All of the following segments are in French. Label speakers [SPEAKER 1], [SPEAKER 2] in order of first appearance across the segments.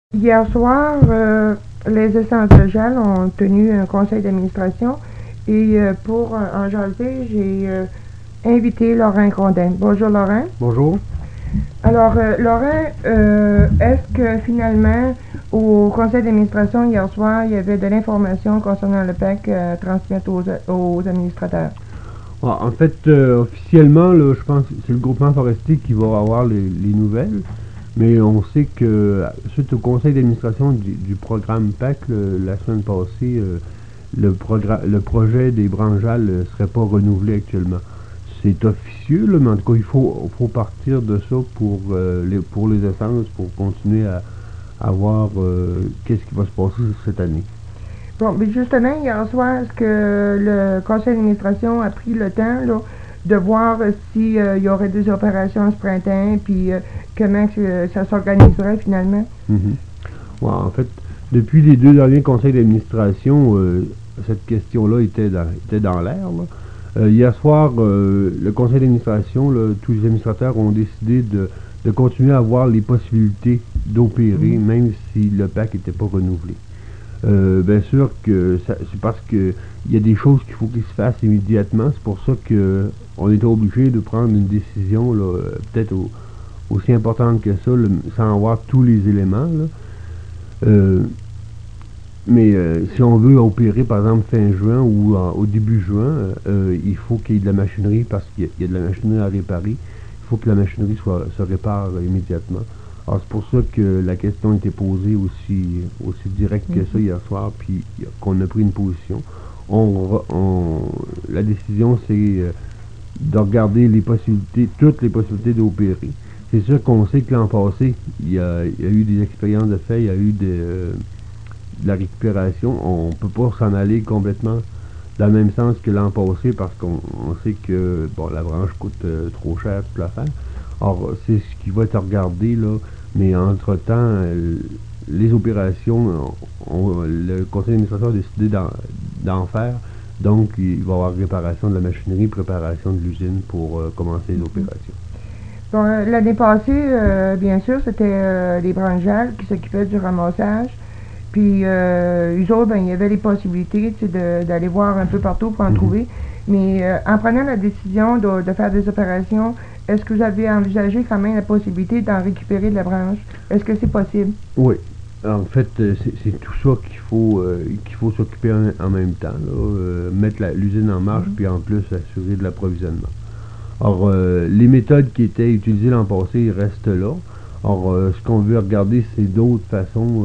[SPEAKER 1] Hier soir, les Essentiels ont tenu un conseil d'administration et pour en jaser, j'ai invité Laurent Grondin. Bonjour Laurent.
[SPEAKER 2] Bonjour.
[SPEAKER 1] Alors Laurent, est-ce que finalement au conseil d'administration hier soir, il y avait de l'information concernant le PEC à transmettre aux administrateurs?
[SPEAKER 2] En fait, officiellement, là, je pense que c'est le groupement forestier qui va avoir les nouvelles, mais on sait que suite au conseil d'administration du programme PAC, la semaine passée, le projet des branjales ne serait pas renouvelé actuellement. C'est officieux, là, mais en tout cas, il faut partir de ça pour les essences, pour continuer à voir qu'est-ce qui va se passer cette année.
[SPEAKER 1] Bon, mais justement, hier soir, est-ce que le conseil d'administration a pris le temps là, de voir s'il y aurait des opérations ce printemps, puis comment ça s'organiserait finalement?
[SPEAKER 2] Mhm. Ouais, en fait, depuis les deux derniers conseils d'administration, cette question-là était dans l'air. Hier soir, le conseil d'administration, tous les administrateurs ont décidé de continuer à voir les possibilités d'opérer, même si le PAC n'était pas renouvelé. Bien sûr que c'est parce que il y a des choses qu'il faut qu'ils se fassent immédiatement. C'est pour ça qu'on était obligé de prendre une décision peut-être aussi importante que ça, sans avoir tous les éléments. Mais si on veut opérer, par exemple, fin juin ou au début juin, il faut qu'il y ait de la machinerie parce qu'il y a de la machinerie à réparer. Il faut que la machinerie se répare immédiatement. Alors, c'est pour ça que la question a été posée aussi direct que ça hier soir, puis qu'on a pris une position. La décision, c'est de regarder les possibilités, toutes les possibilités d'opérer. C'est sûr qu'on sait que l'an passé, il y a eu des expériences de fait, il y a eu de la récupération. On ne peut pas s'en aller complètement dans le même sens que l'an passé parce qu'on sait que la branche coûte trop cher pour la faire. Or, c'est ce qui va être regardé, là, mais entre-temps, les opérations, le conseil d'administration a décidé d'en faire. Donc, il va y avoir réparation de la machinerie, préparation de l'usine pour commencer les opérations.
[SPEAKER 1] Bon, l'année passée, bien sûr, c'était les branjales qui s'occupaient du ramassage. Puis, eux autres, il y avait les possibilités d'aller voir un peu partout pour en trouver. Mais en prenant la décision de faire des opérations, est-ce que vous avez envisagé quand même la possibilité d'en récupérer de la branche? Est-ce que c'est possible?
[SPEAKER 2] Oui. En fait, c'est tout ça qu'il faut s'occuper en même temps. Mettre l'usine en marche, puis en plus assurer de l'approvisionnement. Or, les méthodes qui étaient utilisées l'an passé restent là. Or, ce qu'on veut regarder, c'est d'autres façons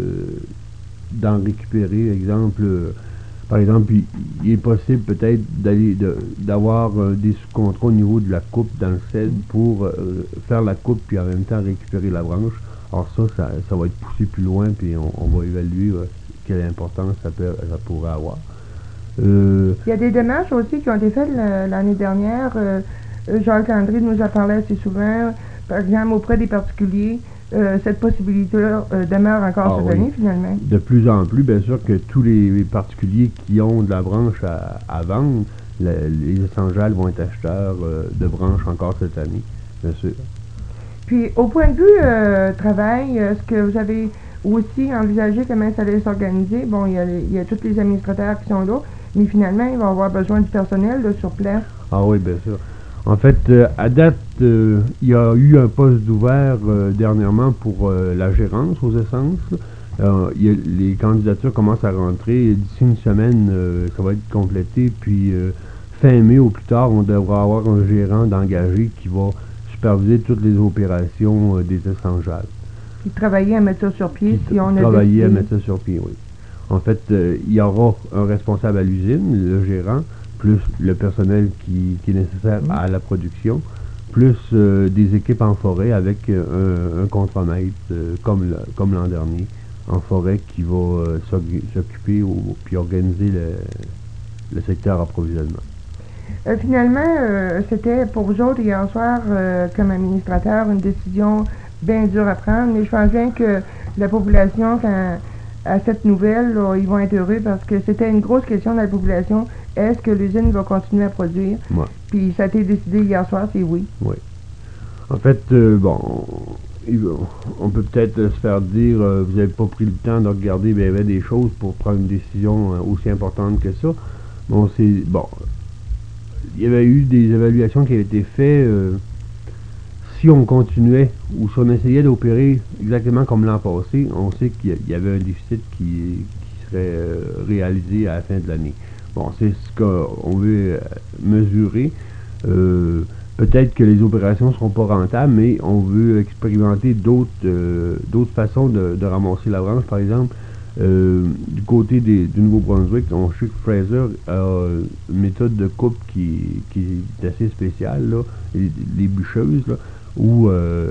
[SPEAKER 2] d'en récupérer. Par exemple, il est possible peut-être d'avoir des sous-contrats au niveau de la coupe dans le cèdre pour faire la coupe puis en même temps récupérer la branche. Alors ça va être poussé plus loin puis on va évaluer quelle importance ça pourrait avoir.
[SPEAKER 1] Il y a des démarches aussi qui ont été faites l'année dernière. Jacques Landry nous a parlé assez souvent, par exemple auprès des particuliers. Cette possibilité-là demeure encore cette année, finalement.
[SPEAKER 2] De plus en plus, bien sûr que tous les particuliers qui ont de la branche à vendre, les Essentiels vont être acheteurs de branches encore cette année, bien sûr.
[SPEAKER 1] Puis, au point de vue travail, est-ce que vous avez aussi envisagé comment ça allait s'organiser? Bon, il y a tous les administrateurs qui sont là, mais finalement, ils vont avoir besoin du personnel là, sur place.
[SPEAKER 2] Ah oui, bien sûr. En fait, à date, il y a eu un poste d'ouvert dernièrement pour la gérance aux essences. Les candidatures commencent à rentrer. D'ici une semaine, ça va être complété. Puis, fin mai au plus tard, on devra avoir un gérant d'engagé qui va superviser toutes les opérations des Essentiels.
[SPEAKER 1] Puis travailler à mettre ça sur pied si on a
[SPEAKER 2] travailler à mettre ça sur pied, oui. En fait, il y aura un responsable à l'usine, le gérant, plus le personnel qui est nécessaire à la production, plus des équipes en forêt avec un contremaître comme l'an dernier, en forêt qui va s'occuper puis organiser le secteur approvisionnement.
[SPEAKER 1] Finalement, c'était pour vous autres hier soir, comme administrateur, une décision bien dure à prendre, mais je pense bien que la population, à cette nouvelle, là, ils vont être heureux parce que c'était une grosse question de la population. Est-ce que l'usine va continuer à produire?
[SPEAKER 2] Ouais.
[SPEAKER 1] Puis ça a été décidé hier soir, c'est oui.
[SPEAKER 2] Oui. En fait, on peut peut-être se faire dire, vous n'avez pas pris le temps de regarder bien, bien des choses pour prendre une décision aussi importante que ça. Bon, il y avait eu des évaluations qui avaient été faites. Si on continuait ou si on essayait d'opérer exactement comme l'an passé, on sait qu'il y avait un déficit qui serait réalisé à la fin de l'année. Bon, c'est ce qu'on veut mesurer. Peut-être que les opérations ne seront pas rentables, mais on veut expérimenter d'autres façons de ramasser la branche. Par exemple, du côté du Nouveau-Brunswick, on sait que Fraser a une méthode de coupe qui est assez spéciale, là, les bûcheuses, là, où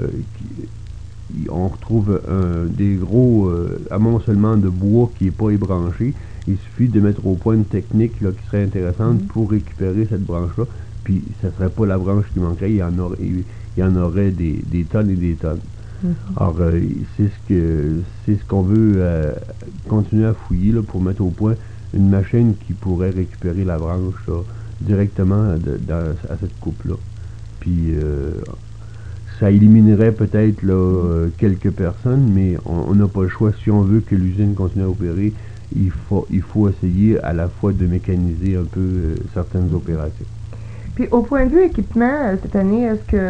[SPEAKER 2] on retrouve des gros amoncellements de bois qui n'est pas ébranché. Il suffit de mettre au point une technique là, qui serait intéressante pour récupérer cette branche-là. Puis, ça ne serait pas la branche qui manquerait, il y en aurait des tonnes et des tonnes. Alors, c'est ce qu'on veut continuer à fouiller là, pour mettre au point une machine qui pourrait récupérer la branche là, directement à cette coupe-là. Puis, ça éliminerait peut-être quelques personnes, mais on n'a pas le choix. Si on veut que l'usine continue à opérer, il faut essayer à la fois de mécaniser un peu certaines opérations.
[SPEAKER 1] Puis au point de vue équipement, cette année,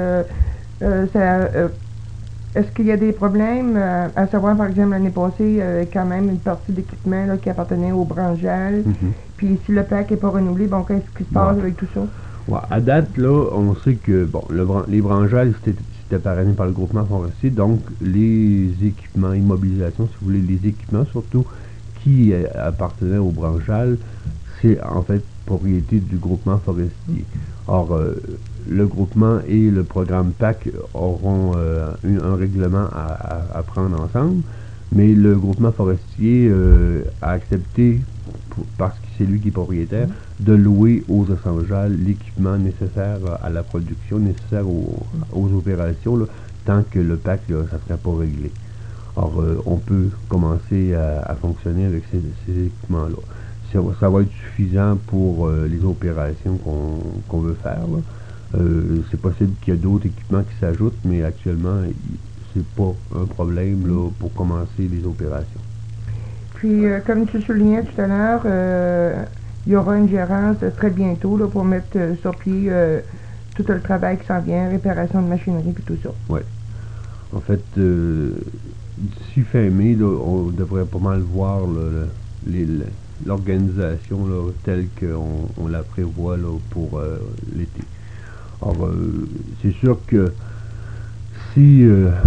[SPEAKER 1] est-ce qu'il y a des problèmes, à savoir par exemple l'année passée, il y avait quand même une partie d'équipement qui appartenait au branchal, puis si le plaque n'est pas renouvelé, bon, qu'est-ce qui se passe avec tout ça?
[SPEAKER 2] Ouais, à date, là, on sait que bon, les branchals, c'était parrainé par le groupement forestier, donc les équipements, immobilisation, si vous voulez, les équipements surtout qui appartenaient au branchal, c'est en fait propriété du groupement forestier. Or, le groupement et le programme PAC auront un règlement à prendre ensemble, mais le groupement forestier a accepté, parce que c'est lui qui est propriétaire, de louer aux Essentials l'équipement nécessaire à la production, nécessaire aux opérations, là, tant que le PAC, là, ça ne serait pas réglé. Or, on peut commencer à fonctionner avec ces équipements-là. Ça va être suffisant pour les opérations qu'on veut faire. C'est possible qu'il y ait d'autres équipements qui s'ajoutent, mais actuellement, c'est pas un problème là, pour commencer les opérations.
[SPEAKER 1] Puis, comme tu soulignais tout à l'heure, il y aura une gérance très bientôt là, pour mettre sur pied tout le travail qui s'en vient, réparation de machinerie et tout ça.
[SPEAKER 2] Oui. En fait, d'ici fin mai, là, on devrait pas mal voir l'organisation telle qu'on la prévoit là, pour l'été. Alors, c'est sûr que si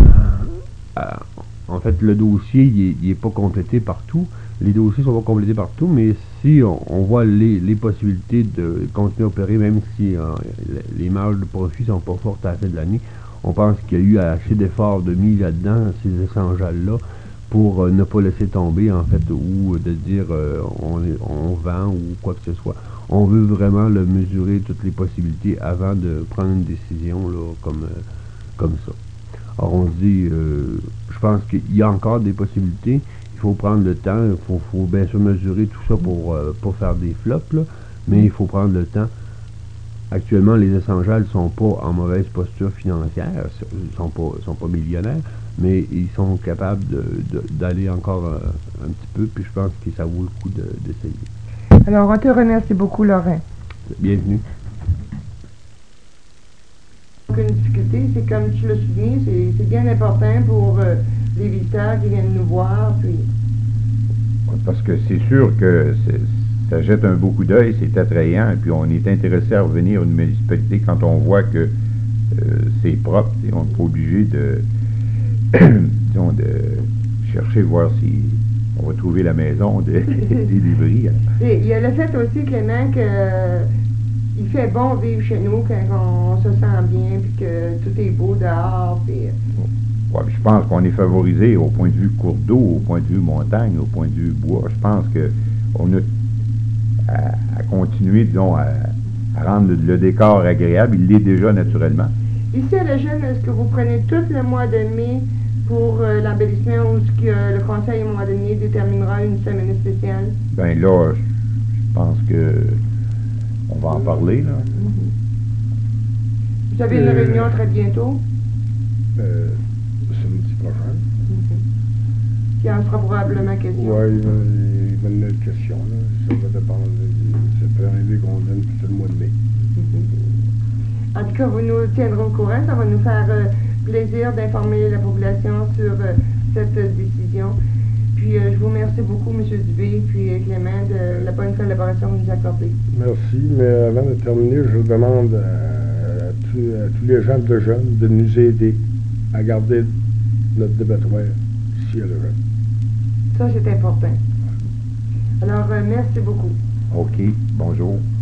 [SPEAKER 2] en fait le dossier il est pas complété partout, les dossiers sont pas complétés partout, mais si on voit les possibilités de continuer à opérer, même si les marges de profit sont pas fortes à la fin de l'année, on pense qu'il y a eu assez d'efforts de mis là-dedans, ces essentiels-là, pour ne pas laisser tomber, en fait, ou de dire on vend ou quoi que ce soit. On veut vraiment mesurer toutes les possibilités avant de prendre une décision là, comme ça. Alors on se dit, je pense qu'il y a encore des possibilités, il faut prendre le temps, il faut bien sûr mesurer tout ça pour faire des flops, là, mais il faut prendre le temps. Actuellement, les essentiels ne sont pas en mauvaise posture financière, ils sont pas millionnaires, mais ils sont capables d'aller encore un petit peu, puis je pense que ça vaut le coup d'essayer.
[SPEAKER 1] Alors, on te remercie beaucoup, Laurent.
[SPEAKER 2] Bienvenue.
[SPEAKER 1] Une difficulté, c'est comme tu le soulignes, c'est bien important pour les visiteurs qui viennent nous voir. Puis...
[SPEAKER 3] Parce que c'est sûr que ça jette un beau coup d'œil, c'est attrayant, et puis on est intéressé à revenir à une municipalité quand on voit que c'est propre, et on n'est pas obligé de, disons, de chercher, voir si on va trouver la maison des débris.
[SPEAKER 1] Il y a le fait aussi, Clément, qu'il fait bon vivre chez nous quand on se sent bien, puis que tout est beau dehors. Puis...
[SPEAKER 3] Ouais, je pense qu'on est favorisé au point de vue cours d'eau, au point de vue montagne, au point de vue bois. Je pense qu'on a à continuer, disons, à rendre le décor agréable. Il l'est déjà naturellement.
[SPEAKER 1] Ici à la Jeune, est-ce que vous prenez tout le mois de mai pour l'embellissement ou est-ce que le conseil à un moment donné déterminera une semaine spéciale?
[SPEAKER 3] Bien là, je pense que on va en parler, là.
[SPEAKER 1] Vous avez une réunion très bientôt? qui en sera probablement question.
[SPEAKER 4] Oui, il va y avoir une question, là. Ça va dépendre. Ça peut arriver qu'on donne tout le mois de mai.
[SPEAKER 1] En tout cas, vous nous tiendrez au courant. Ça va nous faire plaisir d'informer la population sur cette décision. Puis je vous remercie beaucoup, M. Dubé, puis Clément, de la bonne collaboration que vous nous accordez.
[SPEAKER 4] Merci, mais avant de terminer, je demande à tous les gens de jeunes de nous aider à garder notre débattoir ici à Lejeune.
[SPEAKER 1] Ça, c'est important. Alors, merci beaucoup.
[SPEAKER 3] OK, bonjour.